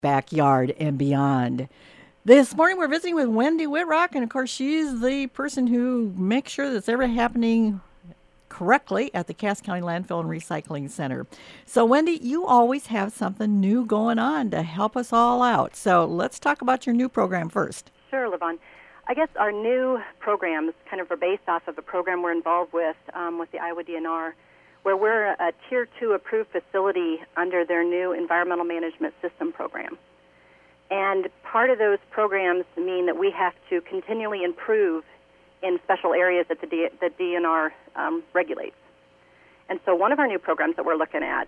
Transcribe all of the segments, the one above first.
backyard and beyond. This morning we're visiting with Wendy Whitrock, and of course she's the person who makes sure that's ever happening correctly at the Cass County Landfill and Recycling Center. So Wendy, you always have something new going on to help us all out. So let's talk about your new program first. Sure, Levon. I guess our new programs kind of are based off of a program we're involved with the Iowa DNR, where we're a Tier 2 approved facility under their new Environmental Management System program. And part of those programs mean that we have to continually improve in special areas that the DNR regulates. And so one of our new programs that we're looking at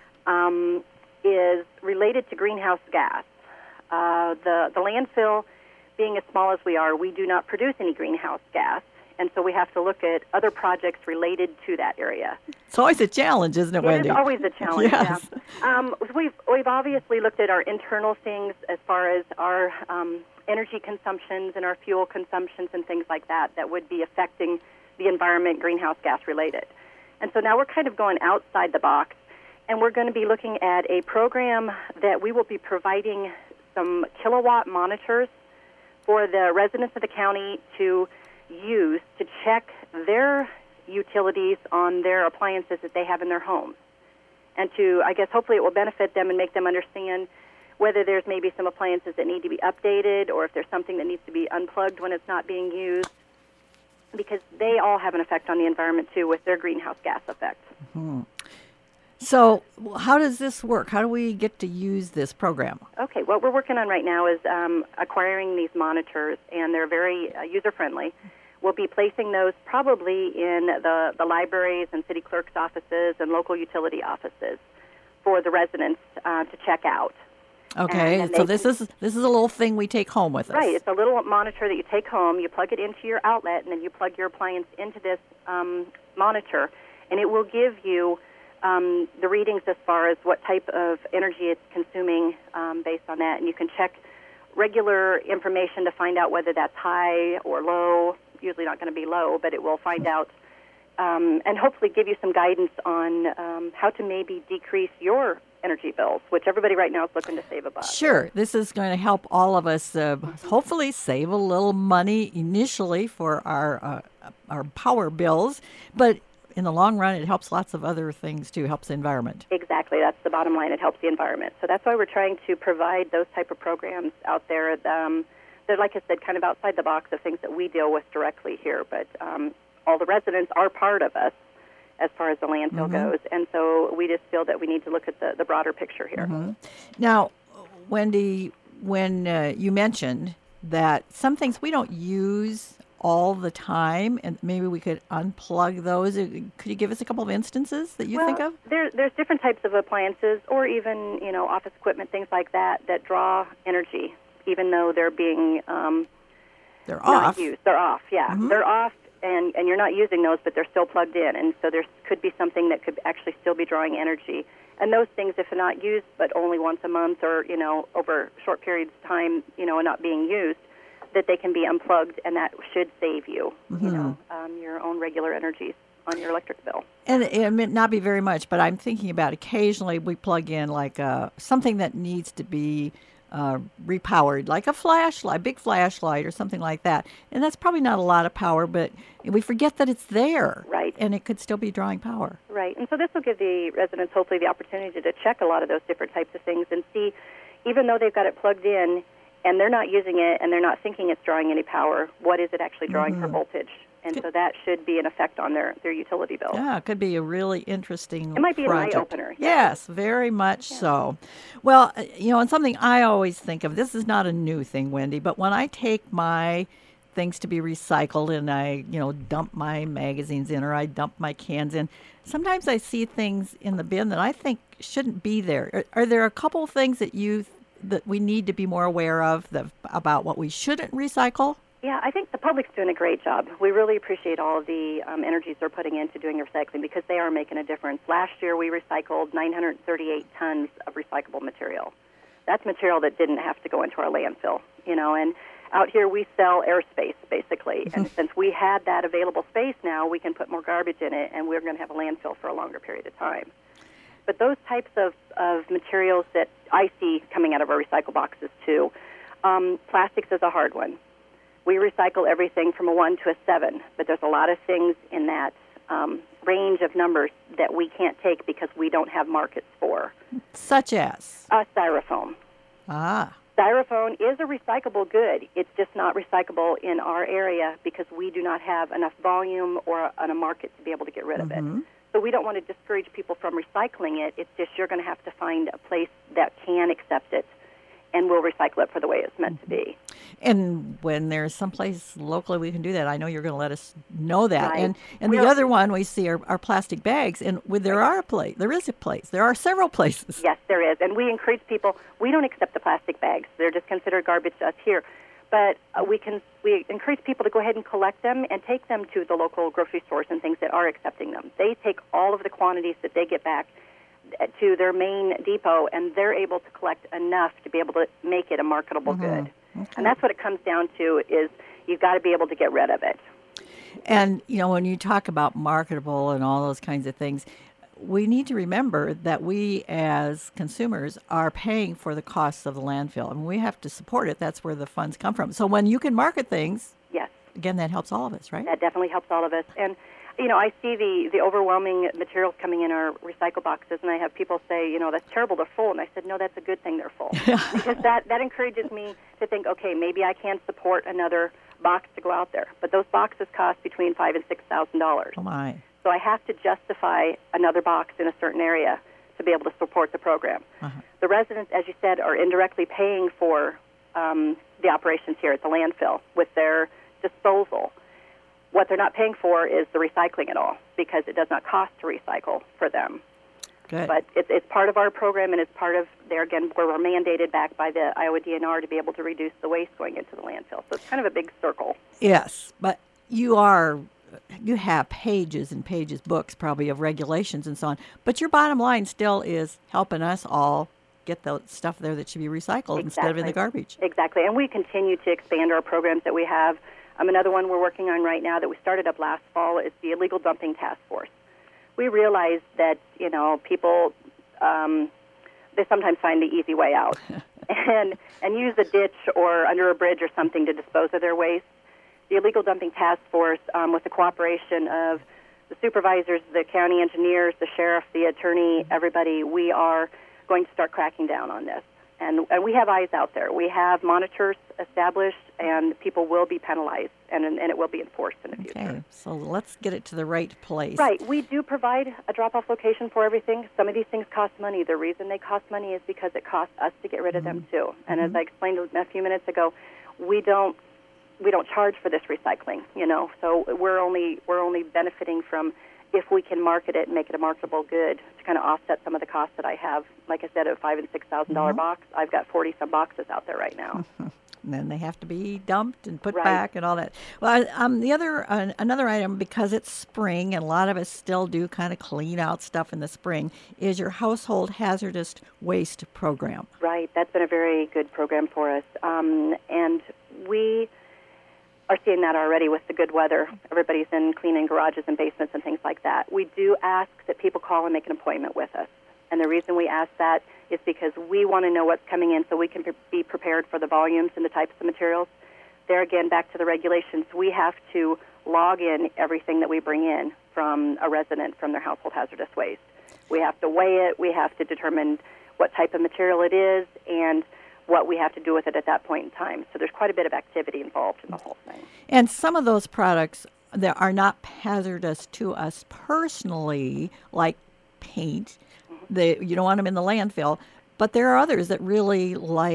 is related to greenhouse gas. The landfill, being as small as we are, we do not produce any greenhouse gas. And so we have to look at other projects related to that area. It's always a challenge, isn't it, Wendy? It is always a challenge, yes. Yeah. We've obviously looked at our internal things as far as our energy consumptions and our fuel consumptions and things like that would be affecting the environment, greenhouse gas related. And so now we're kind of going outside the box, and we're going to be looking at a program that we will be providing some kilowatt monitors for the residents of the county to use to check their utilities on their appliances that they have in their homes. And to, I guess, hopefully it will benefit them and make them understand whether there's maybe some appliances that need to be updated or if there's something that needs to be unplugged when it's not being used, because they all have an effect on the environment, too, with their greenhouse gas effect. Mm-hmm. So how does this work? How do we get to use this program? Okay, what we're working on right now is acquiring these monitors, and they're very user-friendly. We'll be placing those probably in the libraries and city clerk's offices and local utility offices for the residents to check out. Okay, so this is a little thing we take home with us. Right, it's a little monitor that you take home. You plug it into your outlet, and then you plug your appliance into this monitor, and it will give you the readings as far as what type of energy it's consuming based on that. And you can check regular information to find out whether that's high or low. Usually not going to be low, but it will find out and hopefully give you some guidance on how to maybe decrease your energy bills, which everybody right now is looking to save a buck. Sure. This is going to help all of us hopefully save a little money initially for our power bills, but in the long run, it helps lots of other things, too. It helps the environment. Exactly. That's the bottom line. It helps the environment. So that's why we're trying to provide those type of programs out there. They're, like I said, kind of outside the box of things that we deal with directly here. But all the residents are part of us as far as the landfill goes. And so we just feel that we need to look at the broader picture here. Mm-hmm. Now, Wendy, when you mentioned that some things we don't use all the time, and maybe we could unplug those. Could you give us a couple of instances that you think of? There's different types of appliances, or even office equipment, things like that draw energy, even though they're being they're not off. used. They're off, yeah. Mm-hmm. They're off, and you're not using those, but they're still plugged in, and so there could be something that could actually still be drawing energy. And those things, if they're not used, but only once a month, or over short periods of time, and not being used, that they can be unplugged, and that should save you, your own regular energies on your electric bill. And it may not be very much, but I'm thinking about occasionally we plug in like something that needs to be repowered, like a flashlight, big flashlight or something like that. And that's probably not a lot of power, but we forget that it's there. Right. And it could still be drawing power. Right. And so this will give the residents hopefully the opportunity to check a lot of those different types of things and see, even though they've got it plugged in, and they're not using it, and they're not thinking it's drawing any power, what is it actually drawing for voltage? And so that should be an effect on their utility bill. Yeah, it could be a really interesting It might be project. An eye-opener. Yes, very much so. Well, and something I always think of, this is not a new thing, Wendy, but when I take my things to be recycled and I, dump my magazines in or I dump my cans in, sometimes I see things in the bin that I think shouldn't be there. Are there a couple of things that we need to be more aware of about what we shouldn't recycle? Yeah, I think the public's doing a great job. We really appreciate all of the energies they're putting into doing recycling because they are making a difference. Last year we recycled 938 tons of recyclable material. That's material that didn't have to go into our landfill, and out here we sell airspace, basically. And since we had that available space now, we can put more garbage in it, and we're going to have a landfill for a longer period of time. But those types of materials that I see coming out of our recycle boxes too, plastics is a hard one. We recycle everything from a 1 to a 7, but there's a lot of things in that range of numbers that we can't take because we don't have markets for. Such as? Styrofoam. Ah. Styrofoam is a recyclable good. It's just not recyclable in our area because we do not have enough volume or a market to be able to get rid of it. So we don't want to discourage people from recycling it. It's just you're going to have to find a place that can accept it and will recycle it for the way it's meant to be. And when there's some place locally we can do that, I know you're going to let us know that. Right. And the other one we see are plastic bags. And there is a place. There are several places. Yes, there is. And we encourage people, we don't accept the plastic bags. They're just considered garbage to us here. But we encourage people to go ahead and collect them and take them to the local grocery stores and things that are accepting them. They take all of the quantities that they get back to their main depot, and they're able to collect enough to be able to make it a marketable good. Okay. And that's what it comes down to, is you've got to be able to get rid of it. And, when you talk about marketable and all those kinds of things, we need to remember that we as consumers are paying for the costs of the landfill. And we have to support it. That's where the funds come from. So when you can market things, yes, again, that helps all of us, right? That definitely helps all of us. And I see the overwhelming materials coming in our recycle boxes, and I have people say, that's terrible, they're full. And I said, no, that's a good thing they're full. Because that encourages me to think, okay, maybe I can support another box to go out there. But those boxes cost between $5,000 and $6,000. Oh, my. So I have to justify another box in a certain area to be able to support the program. The residents, as you said, are indirectly paying for the operations here at the landfill with their disposal. What they're not paying for is the recycling at all, because it does not cost to recycle for them. Good. But it's part of our program, and it's part of where we're mandated back by the Iowa DNR to be able to reduce the waste going into the landfill. So it's kind of a big circle. Yes, but you have pages and pages, books probably of regulations and so on. But your bottom line still is helping us all get the stuff there that should be recycled instead of in the garbage. Exactly. And we continue to expand our programs that we have. Another one we're working on right now that we started up last fall is the Illegal Dumping Task Force. We realize that, people, they sometimes find the easy way out and use a ditch or under a bridge or something to dispose of their waste. The Illegal Dumping Task Force, with the cooperation of the supervisors, the county engineers, the sheriff, the attorney, everybody, we are going to start cracking down on this. And we have eyes out there. We have monitors established, and people will be penalized, and it will be enforced in the future. Okay, so let's get it to the right place. Right. We do provide a drop-off location for everything. Some of these things cost money. The reason they cost money is because it costs us to get rid of them, too. And as I explained a few minutes ago, we don't charge for this recycling, so we're only benefiting from if we can market it and make it a marketable good to kind of offset some of the costs that I have. Like I said, a $5,000 and $6,000 box, I've got 40-some boxes out there right now. And then they have to be dumped and put back and all that. Well, another item, because it's spring and a lot of us still do kind of clean out stuff in the spring, is your household hazardous waste program. Right. That's been a very good program for us. And we are seeing that already with the good weather. Everybody's in cleaning garages and basements and things like that. We do ask that people call and make an appointment with us. And the reason we ask that is because we want to know what's coming in so we can be prepared for the volumes and the types of materials. There again, back to the regulations, we have to log in everything that we bring in from a resident from their household hazardous waste. We have to weigh it. We have to determine what type of material it is and what we have to do with it at that point in time. So there's quite a bit of activity involved in the whole thing. And some of those products that are not hazardous to us personally, like paint, you don't want them in the landfill, but there are others that really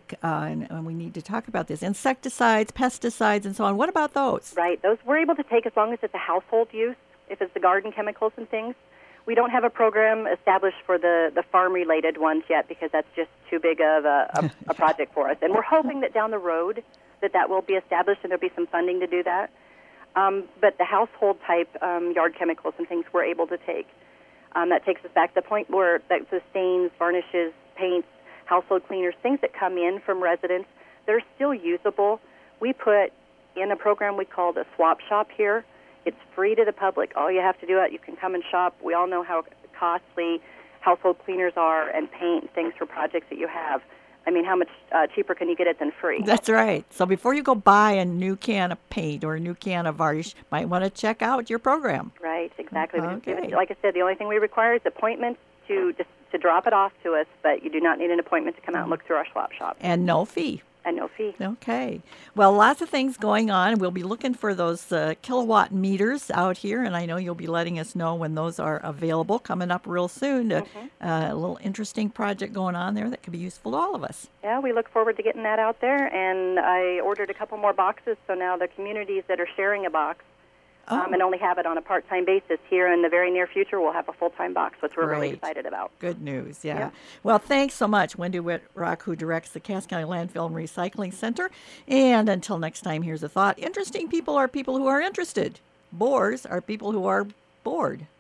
and we need to talk about this, insecticides, pesticides, and so on. What about those? Right. Those we're able to take as long as it's a household use, if it's the garden chemicals and things. We don't have a program established for the farm-related ones yet because that's just too big of a project for us. And we're hoping that down the road that will be established and there'll be some funding to do that. But the household-type yard chemicals and things we're able to take. That takes us back to the point where the stains, varnishes, paints, household cleaners, things that come in from residents that are still usable. We put in a program we call the Swap Shop here. It's free to the public. All you have to do, you can come and shop. We all know how costly household cleaners are and paint, things for projects that you have. I mean, how much cheaper can you get it than free? That's right. So before you go buy a new can of paint or a new can of varnish, might want to check out your program. Right, exactly. Okay. Like I said, the only thing we require is appointments to drop it off to us, but you do not need an appointment to come out and look through our swap shop. And no fee. And no fee. Okay. Well, lots of things going on. We'll be looking for those kilowatt meters out here, and I know you'll be letting us know when those are available coming up real soon. A little interesting project going on there that could be useful to all of us. Yeah, we look forward to getting that out there, and I ordered a couple more boxes, so now the communities that are sharing a box and only have it on a part-time basis here in the very near future will have a full-time box, which we're really excited about. Good news, yeah. Well, thanks so much, Wendy Whitrock, who directs the Cass County Landfill and Recycling Center. And until next time, here's a thought. Interesting people are people who are interested. Bores are people who are bored.